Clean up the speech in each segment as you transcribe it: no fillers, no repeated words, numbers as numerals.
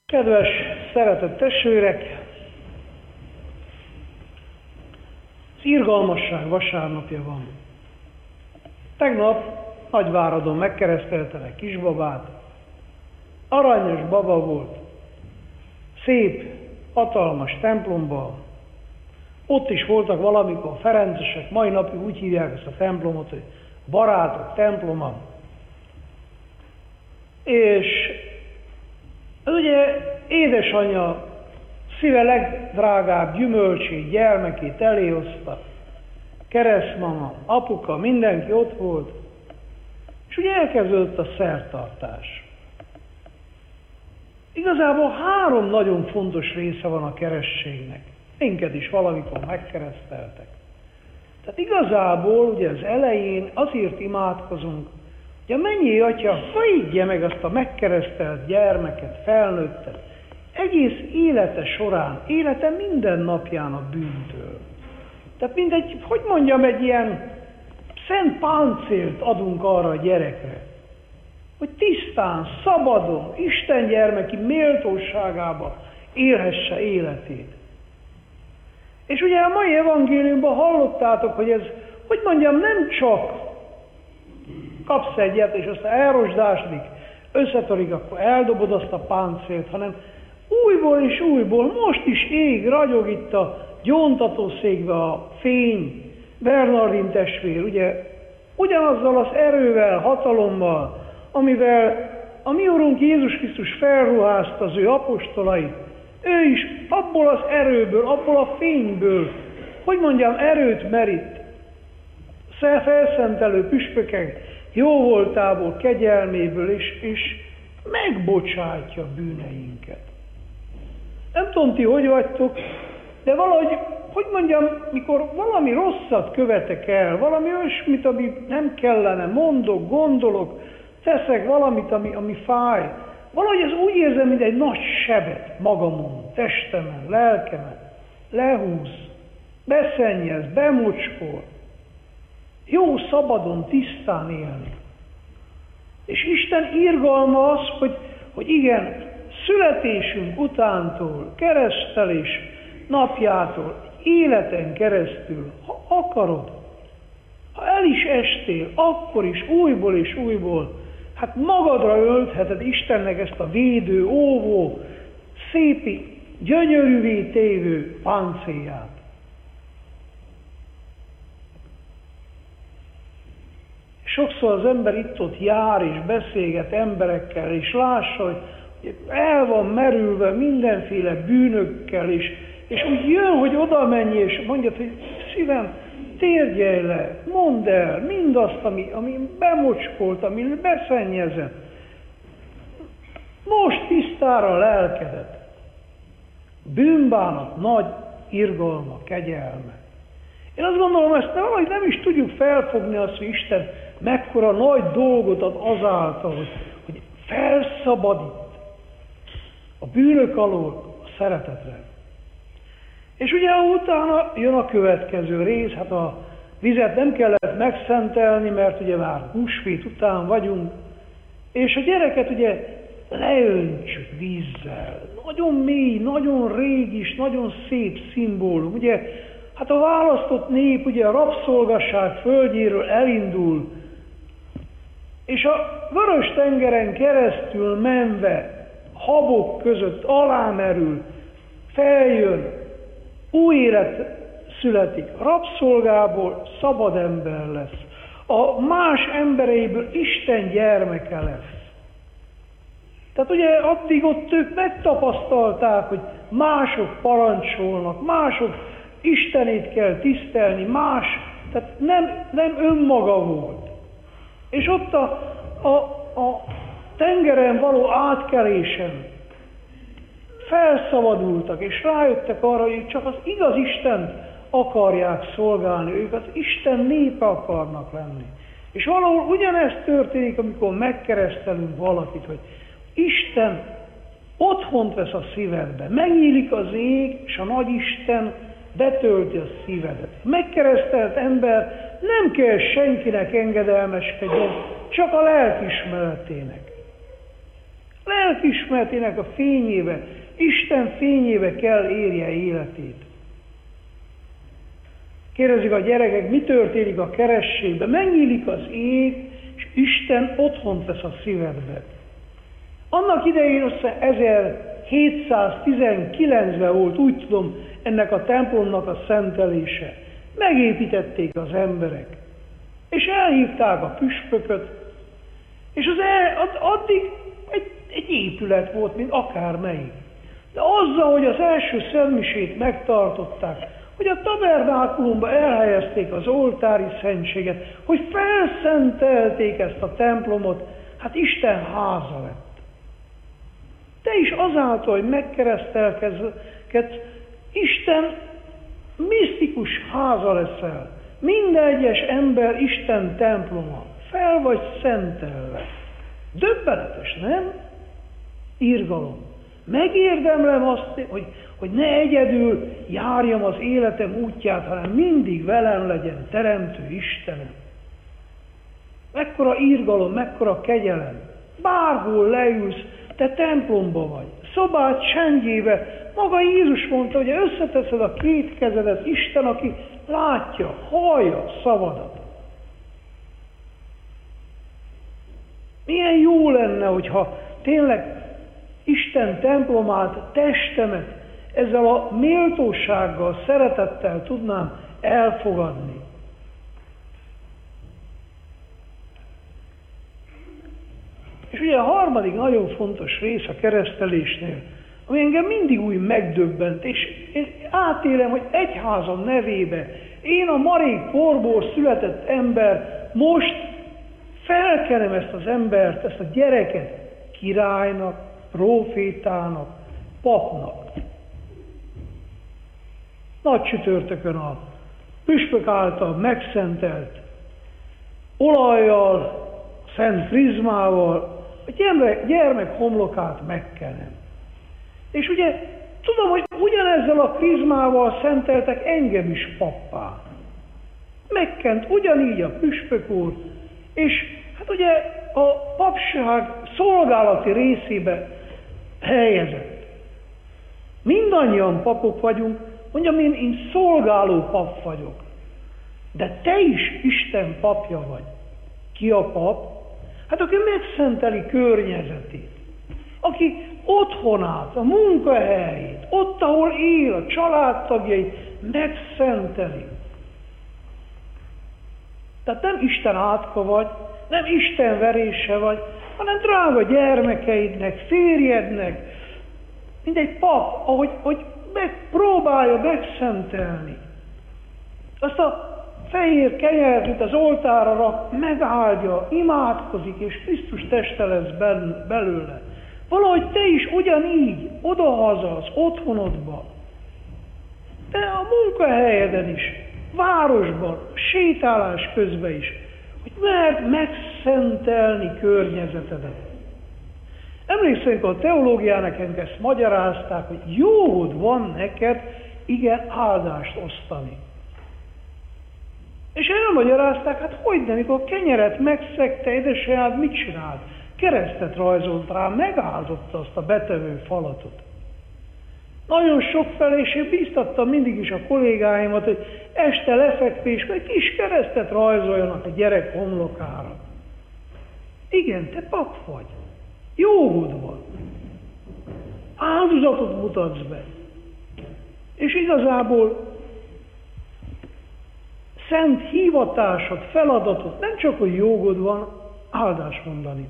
Kedves, szeretett testvérek! Az irgalmasság vasárnapja van. Tegnap Nagyváradon megkereszteltelek kisbabát. Aranyos baba volt. Szép, hatalmas templomban. Ott is voltak valamikor ferencesek, mai napig úgy hívják ezt a templomot, hogy Barátok temploma. És ugye édesanyja szíve legdrágább gyümölcsét, gyermekét eléhozta. Keresztmama, apuka, mindenki ott volt. És ugye elkezdődött a szertartás. Igazából 3 nagyon fontos része van a keresztségnek. Minket is valamikor megkereszteltek. Tehát igazából ugye az elején azért imádkozunk, hogy a mennyei Atya védje meg azt a megkeresztelt gyermeket, felnőttet, egész élete során, élete minden napján a bűntől. Tehát mindegy, hogy mondjam, egy ilyen szent páncélt adunk arra a gyerekre, hogy tisztán, szabadon, Isten gyermeki méltóságában élhesse életét. És ugye a mai evangéliumban hallottátok, hogy ez, hogy mondjam, nem csak kapsz egyet, és aztán elrosdásdik, összetörik, akkor eldobod azt a páncélt, hanem újból és újból, most is ég, ragyog itt a gyóntatószékbe a fény, Bernardin testvér, ugye, ugyanazzal az erővel, hatalommal, amivel a mi Urunk Jézus Krisztus felruházta az ő apostolait, ő is abból az erőből, abból a fényből, hogy mondjam, erőt merít. Felszentelő püspökek jóvoltából, kegyelméből, és megbocsátja bűneinket. Nem tudom, ti hogy vagytok, de valahogy, hogy mondjam, mikor valami rosszat követek el, valami olyasmit, ami nem kellene, mondok, gondolok, teszek valamit, ami fáj, valahogy ez úgy érzem, mint egy nagy sebet magamon, testemen, lelkemen, lehúz, beszennyez, bemocskol. Jó szabadon, tisztán élni. És Isten irgalma az, hogy igen, születésünk utántól, keresztelés napjától, életen keresztül, ha akarod, ha el is estél, akkor is újból és újból, hát magadra öltheted Istennek ezt a védő, óvó, szépi, gyönyörűvé tévő páncélját. Sokszor az ember itt-ott jár és beszélget emberekkel, és lássa, hogy el van merülve mindenféle bűnökkel, és úgy jön, hogy oda menj, és mondja, hogy szívem, térjelj le, mondd el mindazt, ami bemocskolt, ami beszennyezett. Most tisztára a lelkedet. Bűnbánat, nagy irgalma, kegyelme. Én azt gondolom, ezt valahogy nem is tudjuk felfogni azt, hogy Isten mekkora nagy dolgot ad azáltal, hogy felszabadít a bűnök alól a szeretetre. És ugye utána jön a következő rész, hát a vizet nem kellett megszentelni, mert ugye már húsvét után vagyunk, és a gyereket ugye leöntsük vízzel. Nagyon mély, nagyon régis, nagyon szép szimbólum. Ugye, hát a választott nép ugye a rabszolgasság földjéről elindul, és a Vörös-tengeren keresztül menve, habok között alámerül, feljön, új élet születik, rabszolgából szabad ember lesz, a más embereiből Isten gyermeke lesz. Tehát ugye addig ott ők megtapasztalták, hogy mások parancsolnak, mások Istenét kell tisztelni, más, tehát nem önmaga volt. És ott a tengeren való átkelésen felszabadultak, és rájöttek arra, hogy csak az igaz Istent akarják szolgálni, ők az Isten népe akarnak lenni. És valahol ugyanezt történik, amikor megkeresztelünk valakit, hogy Isten otthont vesz a szívedbe, megnyílik az ég, és a nagy Isten betölti a szívedet. Megkeresztelt ember nem kell senkinek engedelmeskedjen, csak a lelkiismeretének. Lelkiismeretének a fényébe, Isten fényébe kell érje életét. Kérdezik a gyerekek, mi történik a kerességben? Megnyílik az ég, és Isten otthont vesz a szívedbe. Annak idején össze 1719-ben volt, úgy tudom, ennek a templomnak a szentelése. Megépítették az emberek, és elhívták a püspököt, és addig egy épület volt, mint akármelyik. De azzal, hogy az első szentmisét megtartották, hogy a tabernákulumba elhelyezték az oltári szentséget, hogy felszentelték ezt a templomot, hát Isten háza lett. Te is azáltal, hogy megkeresztelkedsz, Isten misztikus háza leszel. Minden egyes ember Isten temploma. Fel vagy szentelve. Döbbenetes, nem? Irgalom. Megérdemlem azt, hogy ne egyedül járjam az életem útját, hanem mindig velem legyen Teremtő Istenem. Mekkora irgalom, mekkora kegyelem. Bárhol leülsz, te templomba vagy. Szobád csendjébe. Maga Jézus mondta, hogy összeteszed a két kezedet, Isten, aki látja, hallja szavadat. Milyen jó lenne, hogyha tényleg Isten templomát, testemet ezzel a méltósággal, szeretettel tudnám elfogadni. És ugye a harmadik nagyon fontos rész a keresztelésnél, ami engem mindig úgy megdöbbent, és én átélem, hogy egyházam nevébe én a marék porból született ember most felkenem ezt az embert, ezt a gyereket királynak, prófétának, papnak. Nagy csütörtökön a püspök által megszentelt olajjal, szent prizmával a gyermek homlokát megkenem. És ugye tudom, hogy ugyanezzel a prizmával szenteltek engem is pappá. Megkent ugyanígy a püspök úr, és hát ugye a papság szolgálati részébe helyezett. Mindannyian papok vagyunk, mondjam, én szolgáló pap vagyok. De te is Isten papja vagy. Ki a pap? Hát aki megszenteli környezetét. Aki otthonát, a munkahelyét, ott, ahol él, a családtagjait megszenteli. Tehát nem Isten átka vagy, nem Isten verése vagy, hanem drága gyermekeidnek, férjednek, mint egy pap, hogy megpróbálja megszentelni. Azt a fehér kenyeret, mint az oltára rak, megáldja, imádkozik, és Krisztus teste lesz belőle. Valahogy te is ugyanígy, odahaza az otthonodban, de a munkahelyeden is, városban, sétálás közben is, hogy mert megszentelni környezetedet. Emlékszem, amikor a teológiának ezt magyarázták, hogy jogod van neked, igen, áldást osztani. És elmagyarázták, hát hogy nem, amikor a kenyeret megszegte, édesanyád mit csinált? Keresztet rajzolt rá, megáldotta azt a betevő falatot. Nagyon sokfelé, és én bíztattam mindig is a kollégáimat, hogy este lefekvésben egy kis keresztet rajzoljanak a gyerek homlokára. Igen, te pap vagy. Jogod van. Áldozatot mutatsz be. És igazából szent hivatásod, feladatot, nem csak, hogy jogod van, áldást mondani.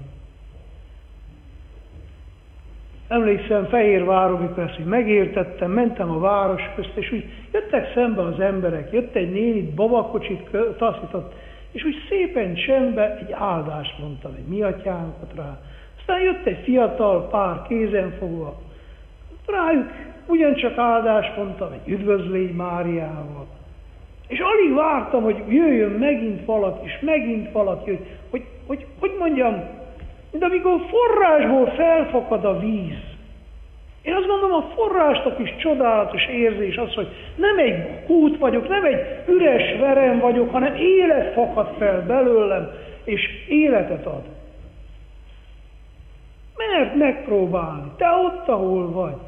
Emlékszem Fehérváron, mikor ezt megértettem, mentem a város közt, és úgy jöttek szembe az emberek, jött egy néni, babakocsit taszított, és úgy szépen csendben egy áldást mondtam, egy mi atyánkat rá. Aztán jött egy fiatal pár kézenfogva, rájuk ugyancsak áldást mondtam, egy üdvözlégy Máriával. És alig vártam, hogy jöjjön megint valaki, és megint valaki, hogy mondjam, de amikor forrásból felfakad a víz, én azt gondolom, a forrásnak is csodálatos érzés az, hogy nem egy kút vagyok, nem egy üres verem vagyok, hanem élet fakad fel belőlem, és életet ad. Mert megpróbálni. Te ott, ahol vagy.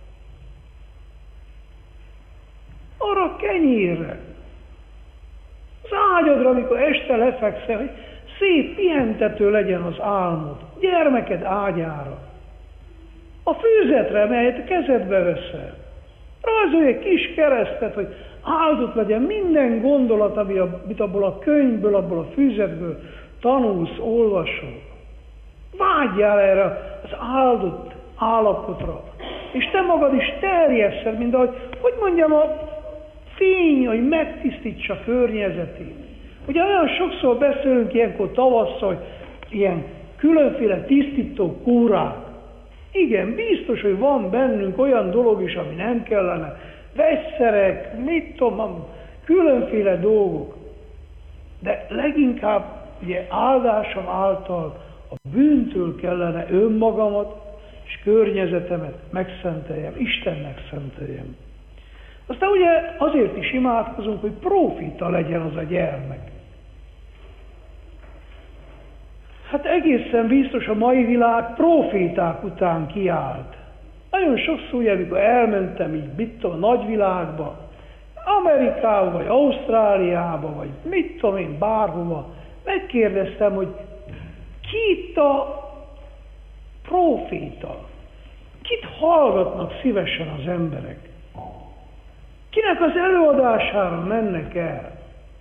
Arra kenyérre. Az ágyadra, amikor este lefekszel, hogy szép pihentető legyen az álmod. Gyermeked ágyára. A főzetre, melyet a kezedbe veszel. Rajzolj egy kis keresztet, hogy áldott legyen minden gondolat, amit abból a könyvből, abból a főzetből tanulsz, olvasol. Vágyjál erre az áldott állapotra. És te magad is terjesszed, mint ahogy, hogy mondjam, a fény, hogy megtisztítsa környezetét. Ugye olyan sokszor beszélünk ilyenkor tavasszal, hogy ilyen különféle tisztító kúrák. Igen, biztos, hogy van bennünk olyan dolog is, ami nem kellene. Vegyszerek, mit tudom, különféle dolgok. De leginkább ugye áldásom által a bűntől kellene önmagamat és környezetemet megszenteljem, Istennek szenteljem. Aztán ugye azért is imádkozunk, hogy prófita legyen az a gyermek. Hát egészen biztos a mai világ próféták után kiállt. Nagyon sokszor, ugye, amikor elmentem így, mit tudom, a nagyvilágba, Amerikába, vagy Ausztráliába, vagy mit tudom én, bárhova, megkérdeztem, hogy ki itt a próféta? Kit hallgatnak szívesen az emberek? Kinek az előadására mennek el?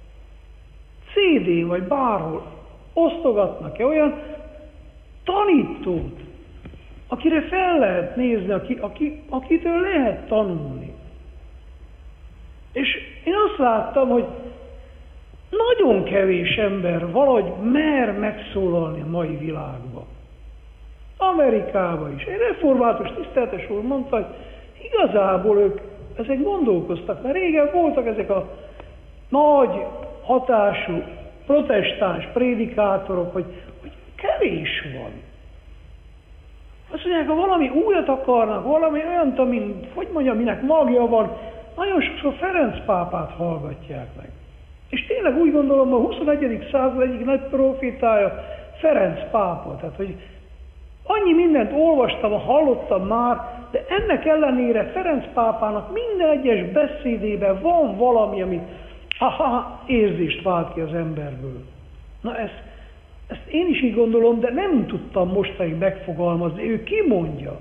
CD-n vagy bárhol osztogatnak-e olyan tanítót, akire fel lehet nézni, akitől lehet tanulni? És én azt láttam, hogy nagyon kevés ember valahogy mer megszólalni a mai világban. Amerikában is. Egy református tiszteletes úr mondta, hogy igazából ők ezek gondolkoztak, mert régen voltak ezek a nagy hatású protestáns prédikátorok, hogy kevés van. Azt mondják, ha valami újat akarnak, valami olyant, amin, hogy mondjam, minek magja van, nagyon sokszor Ferenc pápát hallgatják meg. És tényleg úgy gondolom, a 21. század egyik nagy profétája Ferenc pápa. Tehát, hogy annyi mindent olvastam, hallottam már, de ennek ellenére Ferenc pápának minden egyes beszédében van valami, ami érzést vált ki az emberből. Na ezt én is így gondolom, de nem tudtam mostanig megfogalmazni. Ő kimondja.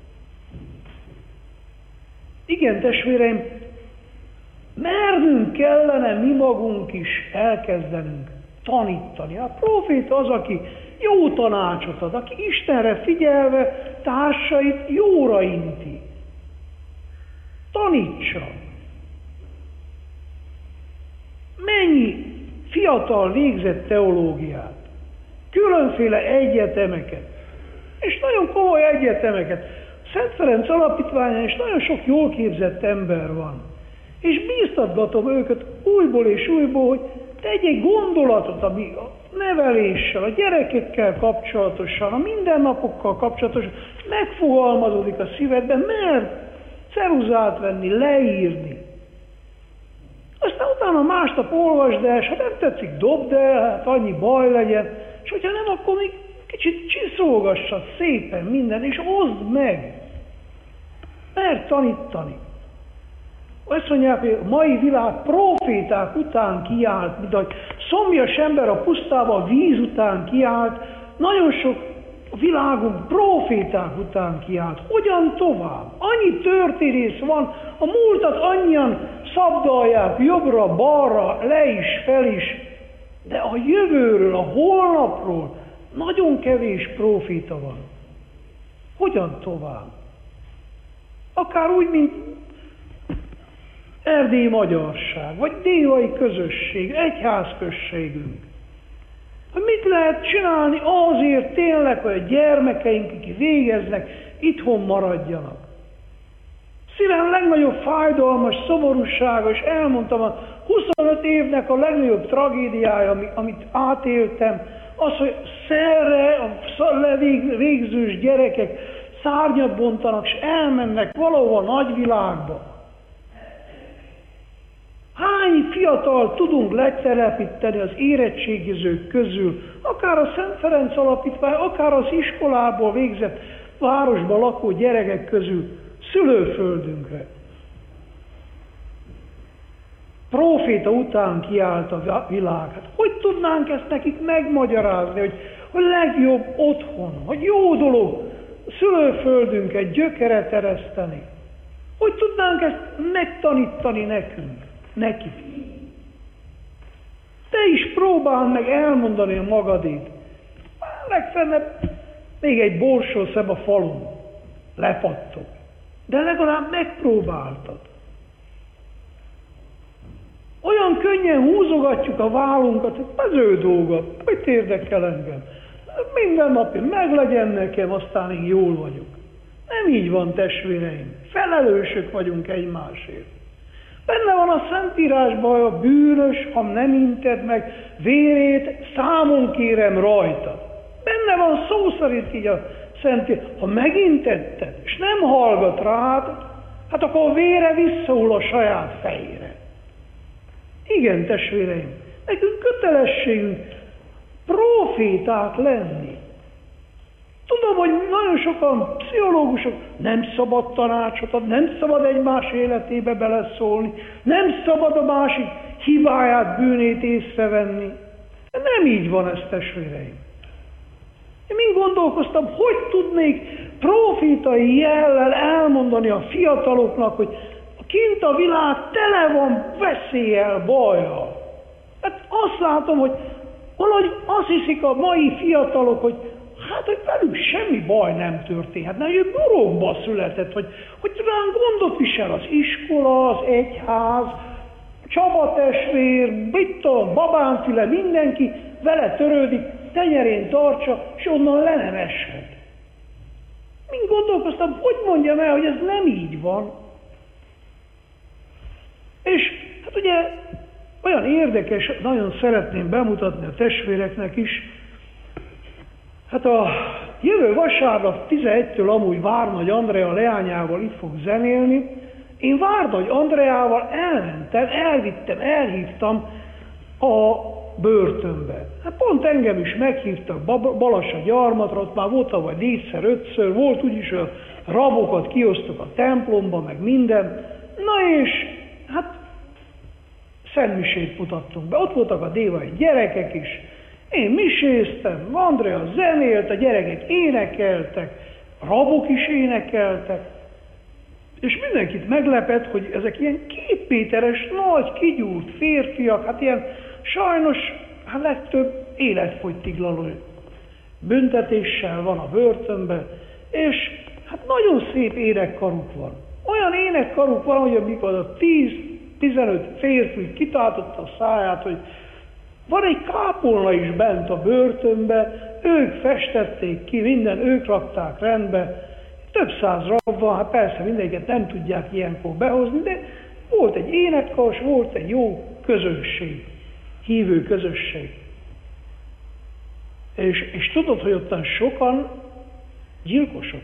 Igen, testvéreim, mernünk kellene mi magunk is elkezdenünk tanítani. A próféta az, aki jó tanácsot ad, aki Istenre figyelve társait jóra inti. Tanítsa. Mennyi fiatal végzett teológiát, különféle egyetemeket, és nagyon komoly egyetemeket. Szent Ferenc alapítványán is nagyon sok jól képzett ember van. És bíztatgatom őket újból és újból, hogy tegy egy gondolatot, ami a neveléssel, a gyerekekkel kapcsolatosan, a mindennapokkal kapcsolatosan megfogalmazódik a szívedben, mert ceruzát venni, leírni. Aztán utána másnap olvasd el, és ha nem tetszik, dobd el, hát annyi baj legyen, és hogyha nem, akkor még kicsit csiszolgassad szépen minden, és oszd meg. Mert tanítani. Azt mondják, hogy a mai világ proféták után kiállt, mint ahogy szomjas ember a pusztában víz után kiállt, nagyon sok világunk proféták után kiállt. Hogyan tovább? Annyi történész van, a múltat annyian szabdalják jobbra, balra, le is, fel is, de a jövőről, a holnapról nagyon kevés proféta van. Hogyan tovább? Akár úgy, mint erdélyi magyarság, vagy dévai közösség, egyházközségünk. Hogy mit lehet csinálni azért tényleg, hogy a gyermekeink, akik végeznek, itthon maradjanak. Szívem legnagyobb fájdalmas, szomorúsága, és elmondtam, a 25 évnek a legnagyobb tragédiája, amit átéltem, az, hogy szerre a végzős gyerekek szárnyat bontanak, és elmennek valahova a nagyvilágba. Hány fiatal tudunk letelepíteni az érettségizők közül, akár a Szent Ferenc Alapítvány, akár az iskolából végzett városban lakó gyerekek közül szülőföldünkre. Próféta után kiállt a világ. Hát hogy tudnánk ezt nekik megmagyarázni, hogy legjobb otthon, hogy jó dolog szülőföldünket gyökeret ereszteni? Hogy tudnánk ezt megtanítani nekik? Te is próbáld meg elmondani a magadét. Legfeljebb még egy borsószem a falun lepattog. De legalább megpróbáltad. Olyan könnyen húzogatjuk a vállunkat, hogy az ő dolga, hogy érdekel engem. Minden nap meglegyen nekem, aztán én jól vagyok. Nem így van, testvéreim. Felelősök vagyunk egymásért. Benne van a Szentírásban, hogy a bűnös, ha nem inted meg vérét, számon kérem rajtad. Benne van szó szerint így a Szentírás. Ha megintetted, és nem hallgat rád, hát akkor a vére visszahull a saját fejére. Igen, testvéreim, nekünk kötelességünk proféták lenni. Tudom, hogy nagyon sokan pszichológusok nem szabad tanácsot adni, nem szabad egymás életébe beleszólni, nem szabad a másik hibáját, bűnét észrevenni. De nem így van ez, testvéreim. Én mind gondolkoztam, hogy tudnék profétai jellel elmondani a fiataloknak, hogy kint a világ tele van veszéllyel, bajjal. Hát azt látom, hogy valahogy azt hiszik a mai fiatalok, hogy velük semmi baj nem történhet. Ő burokba született, hogy ránk gondot visel az iskola, az egyház, Csaba testvér, mit tudom, Babánfile, mindenki vele törődik, tenyerén tartsa, és onnan le nem eshet. Mind gondolkoztam, hogy mondjam el, hogy ez nem így van. És hát ugye olyan érdekes, nagyon szeretném bemutatni a testvéreknek is. Hát a jövő vasárnap 11-től amúgy Várnagy Andrea leányával itt fog zenélni. Én Várnagy Andreával elhívtam a börtönbe. Hát pont engem is meghívtak Balassa gyarmatra, ott már volt vagy 4-5-ször, volt úgyis, hogy a rabokat kiosztok a templomba, meg minden. Na és hát szentmisét mutattunk be. Ott voltak a dévai gyerekek is. Én miséztem, Andrea zenélt, a gyerekek énekeltek, a rabok is énekeltek. És mindenkit meglepett, hogy ezek ilyen 2 méteres, nagy, kigyúrt férfiak, hát ilyen sajnos legtöbb életfogytiglanú büntetéssel van a börtönben, és hát nagyon szép énekkaruk van. Olyan énekkaruk van, hogy amikor a 10-15 férfi kitátotta a száját, hogy van egy kápolna is bent a börtönbe, ők festették ki, ők rakták rendbe, több száz rab van, hát persze mindenket nem tudják ilyenkor behozni, de volt egy énekkars, volt egy jó közösség, hívő közösség. És tudod, hogy ottan sokan gyilkosok.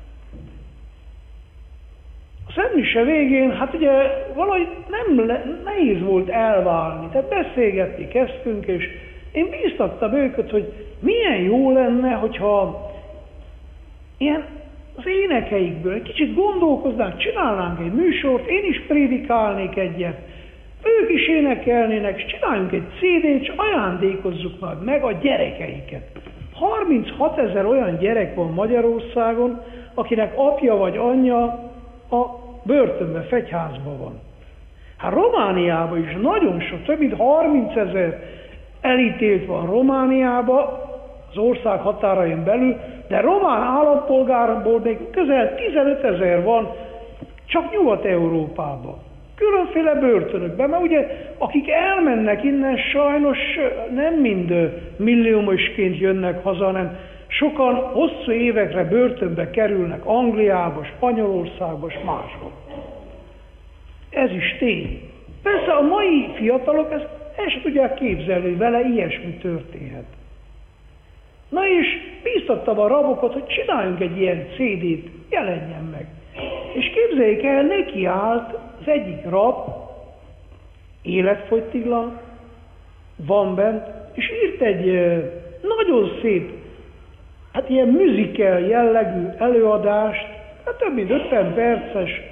A szentmise végén, hát ugye valahogy nehéz volt elválni, tehát beszélgetni kezdtünk, és én bíztattam őket, hogy milyen jó lenne, hogyha ilyen az énekeikből egy kicsit gondolkoznánk, csinálnánk egy műsort, én is prédikálnék egyet, ők is énekelnének, és csináljunk egy CD-t, és ajándékozzuk meg a gyerekeiket. 36 000 olyan gyerek van Magyarországon, akinek apja vagy anyja a börtönben, fegyházban van. Hát Romániában is nagyon sok, több mint 30 000 elítélt van Romániában, az ország határain belül, de román állampolgárból még közel 15 000 van csak Nyugat-Európában. Különféle börtönökben, mert ugye akik elmennek innen sajnos nem mind milliómosként jönnek haza, hanem sokan hosszú évekre börtönbe kerülnek Angliába, Spanyolországba és máshol. Ez is tény. Persze a mai fiatalok ezt el sem tudják képzelni, hogy vele ilyesmi történhet. Na és bíztattam a rabokat, hogy csináljunk egy ilyen CD-t, jelenjen meg. És képzeljék el, neki állt az egyik rab, életfogytiglan van bent, és írt egy nagyon szép, hát ilyen musical jellegű előadást, hát több mint 50 perces,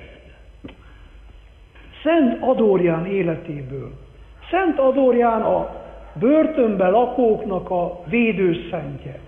Szent Adorján életéből. Szent Adorján a börtönben lakóknak a védőszentje.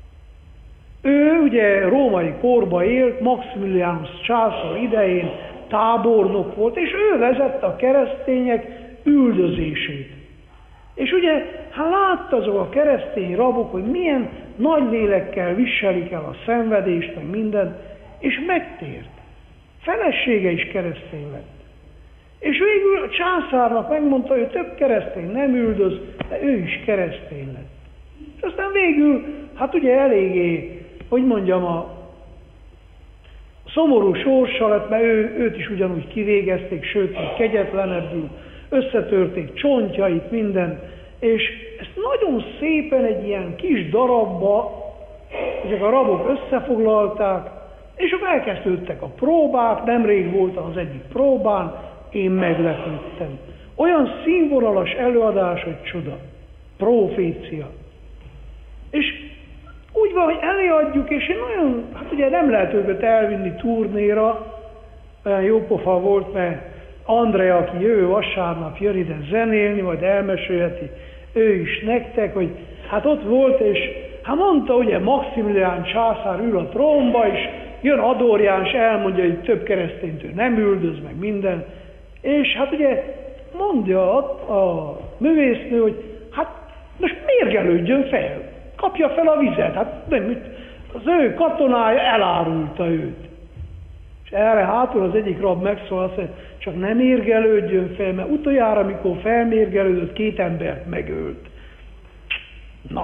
Ő ugye római korba élt, Maximilianus császár idején tábornok volt, és ő vezette a keresztények üldözését. És ugye, hát látta azok a keresztény rabok, hogy milyen nagy lélekkel viselik el a szenvedést, meg mindent, és megtért. Felesége is keresztény lett. És végül a császárnak megmondta, hogy több keresztény nem üldöz, de ő is keresztény lett. És aztán végül, hát ugye eléggé, hogy mondjam, a szomorú sorsa lett, mert őt is ugyanúgy kivégezték, sőt, még kegyetlenebbül, összetörték csontjait, minden, és ezt nagyon szépen egy ilyen kis darabba, ezek a rabok összefoglalták, és akkor elkezdődtek a próbák, nemrég voltam az egyik próbán, én meglepődtem. Olyan színvonalas előadás, hogy csoda, profécia. És úgy van, hogy előadjuk, és én nagyon, hát ugye nem lehet őket elvinni turnéra, olyan jópofa volt, mert Andrea, aki jövő vasárnap jön ide zenélni, majd elmesélheti ő is nektek, hogy hát ott volt, és hát mondta, ugye Maximilián császár ül a trónba, és jön Adorján, és elmondja, hogy több keresztényt ő nem üldöz, meg minden. És hát ugye mondja a művésznő, hogy hát most mérgelődjön fel, kapja fel a vizet, hát nem, az ő katonája elárulta őt. És erre hátul az egyik rab megszól, azt mondja, csak nem mérgelődjön fel, mert utoljára, amikor felmérgelődött, 2 embert megölt. Na.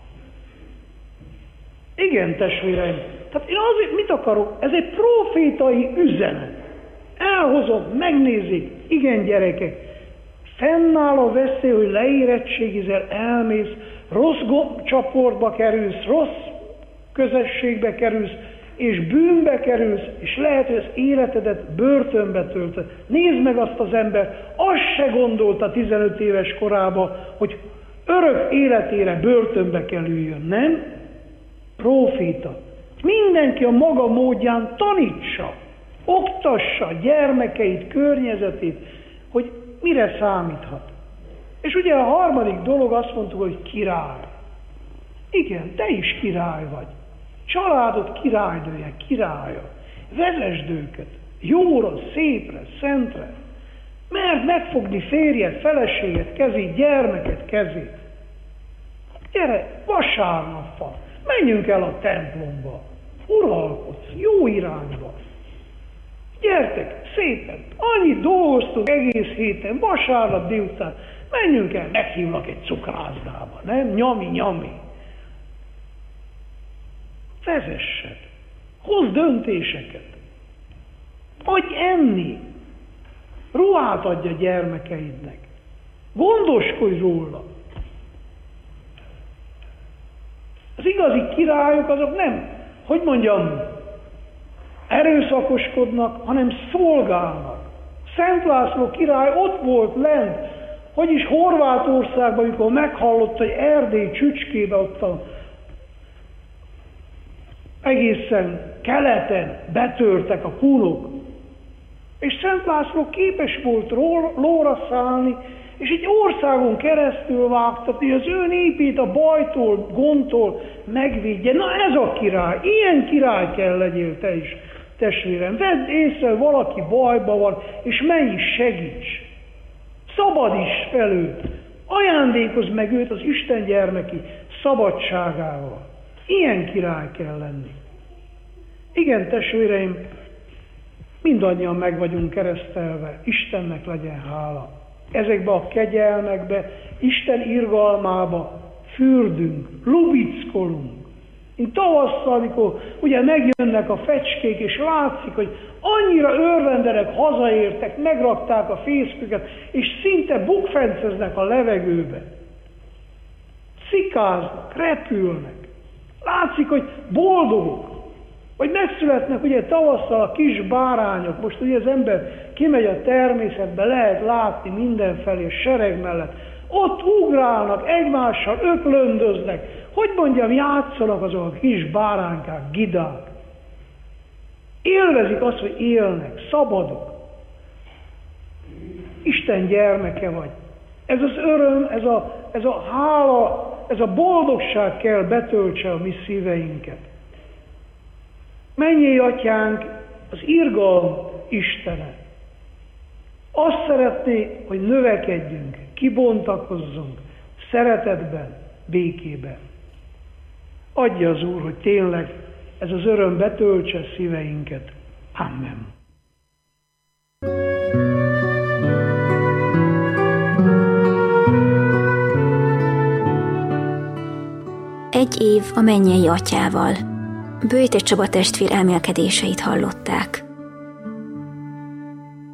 Igen, testvéreim. Tehát én azért mit akarok? Ez egy profétai üzenet. Elhozom, megnézik, igen gyerekek, fennáll a veszély, hogy leérettségizel, elmész, rossz csoportba kerülsz, rossz közösségbe kerülsz, és bűnbe kerülsz, és lehet, hogy az életedet börtönbe töltöd. Nézd meg azt az embert, azt se gondolta 15 éves korában, hogy örök életére börtönbe kell üljön, nem? Proféta. Mindenki a maga módján tanítsa, oktassa gyermekeit, környezetét, hogy mire számíthat. És ugye a harmadik dolog azt mondtuk, hogy király. Igen, te is király vagy. Családod királynője, királya. Vezesd őket jóra, szépre, szentre. Mert megfogni férjed, feleséget kezét, gyermeket kezét. Gyere, vasárnap van. Menjünk el a templomba. Uralkodsz, jó irányba. Gyertek, szépen. Annyit dolgoztunk egész héten, vasárnap délután. Menjünk el, meghívlak egy cukrászdába, nem? Nyami. Vezessed. Hozz döntéseket. Adj enni. Ruhát adj a gyermekeidnek. Gondoskodj róla. Az igazi királyok azok nem, hogy mondjam, erőszakoskodnak, hanem szolgálnak. Szent László király ott volt lent, hogy is Horvátországban, amikor meghallotta, hogy Erdély csücskébe ott egészen keleten betörtek a kunok. És Szent László képes volt lóra szállni, és egy országon keresztül vágtatni, hogy az ő népét a bajtól, gondtól megvédje. Na ez a király, ilyen király kell legyél te is, testvérem. Vedd észre, hogy valaki bajban van, és menj is, segíts. Szabadíts fel őt. Ajándékozz meg őt az Isten gyermeki szabadságával. Ilyen király kell lenni. Igen, testvéreim, mindannyian meg vagyunk keresztelve. Istennek legyen hála. Ezekbe a kegyelmekbe, Isten irgalmába fürdünk, lubickolunk. Én tavasszal, amikor ugye megjönnek a fecskék, és látszik, hogy annyira örvendenek, hazaértek, megrakták a fészküket, és szinte bukfenceznek a levegőbe. Cikáznak, repülnek. Látszik, hogy boldogok. Vagy megszületnek ugye tavasszal a kis bárányok, most ugye az ember kimegy a természetbe, lehet látni mindenfelé sereg mellett, ott ugrálnak, egymással öklöndöznek, hogy mondjam, játszanak azok a kis báránykák, gidák. Élvezik azt, hogy élnek, szabadok. Isten gyermeke vagy. Ez az öröm, ez a hála, ez a boldogság kell betöltse a mi szíveinket. Mennyei Atyánk az irgalom Istene. Azt szeretné, hogy növekedjünk, kibontakozzunk szeretetben, békében. Adja az Úr, hogy tényleg ez az öröm betöltse szíveinket. Amen. Egy év a mennyei Atyával. Böjte Csaba testvér elmélkedéseit hallották.